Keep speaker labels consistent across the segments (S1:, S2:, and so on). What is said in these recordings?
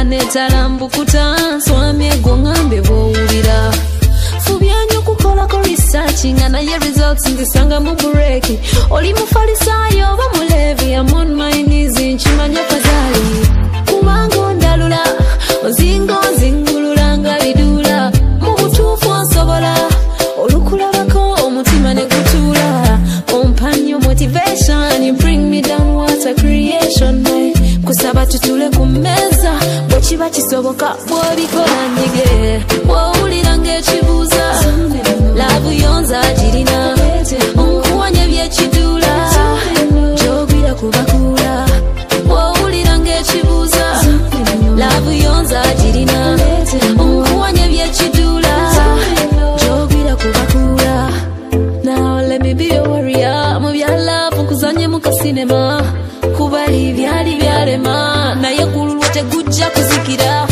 S1: banetalambukuta nswamye gwangambe bwowulira fubya nnyo kukolako researching naye results nzisanga mu bureki oli mufalisayo oba mulevi I'm on my knees nkimanya kazali kubanga ondalula ozinga onzingulula nga bidula mu butuufu onsobola olukulabako omutima ne gutuula ompanyo motivation you bring me down what a creation kusaba tutule ku meza bwe kiba kisoboka bw'obikola njige bw'owulira ng'ekibuuza laavu yonza girina onkuwanya by'ekiduula gy'ogwira kubakuula bw'owulira ng'ekibuuza laavu yonza girina onkuwanya by'ekiduula gy'ogwira kubakuula. Now let me be your warrior mu bya love nkuzanye mu kasinema kubali byali byalema naye kululwa tegujja kuzikira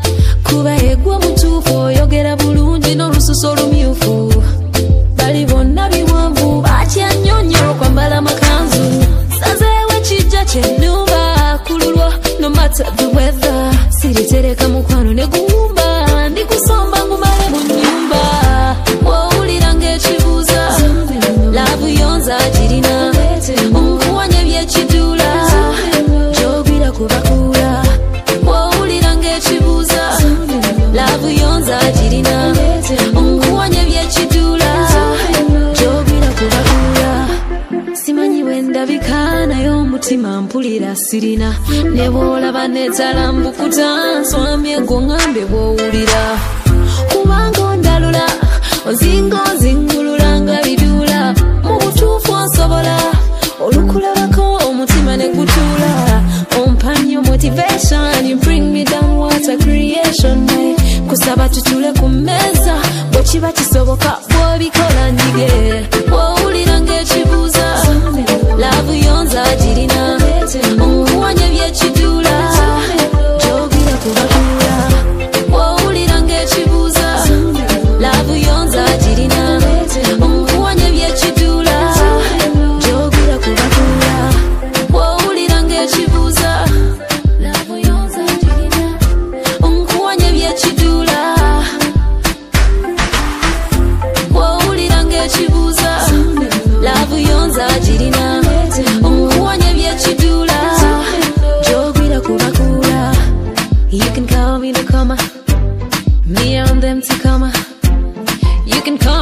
S1: kuba egwa mutuufu oyogera bulungi n'olususu olumyufu bali bonna biwanvu batya nnyonnyo kwambala amakanzu sazeewo ekijja kyennumba kululwa no matter the weather siritereka mukwano ne guwumba ndikusomba ngumale mu nnyumba bw'owulira ng'ekibuuza laavu yonza girina onkuwanya by'ekiduula gy'ogwira kubakuula bw'owulira ng'ekibuuza laavu yonza girina onkuwanya by'ekiduula gy'ogwira kubakuula simanyi bw'endabika naye omutima mpulira sirina ne bw'olaba neetalambukuta nswamye gwoŋŋambe bw'owulira kubanga ondalula ozinga onzingulula nga biduula mu butuufu onsobola olukulabako omutima ne gutuula ompanyo motivation you bring me down what a creation kusaba tutule ku meza bwe kiba kisoboka bw'obikola njige bw'owulira ng'ekibuuza laavu yonza girina onkuwanya by'ekiduula gy'ogwira kubakuula bw'owulira ng'ekibuuza laavu yonza girina onkuwanya by'ekiduula gy'ogwira kubakuula bw'owulira ng'ekibuuza laavu yonza girina onkuwanya by'ekiduula bw'owulira ng'ekibuuza laavu yonza girina onkuwanya by'ekiduula gy'ogwira kubakuula. You can call me the comer, me and them to come. You can call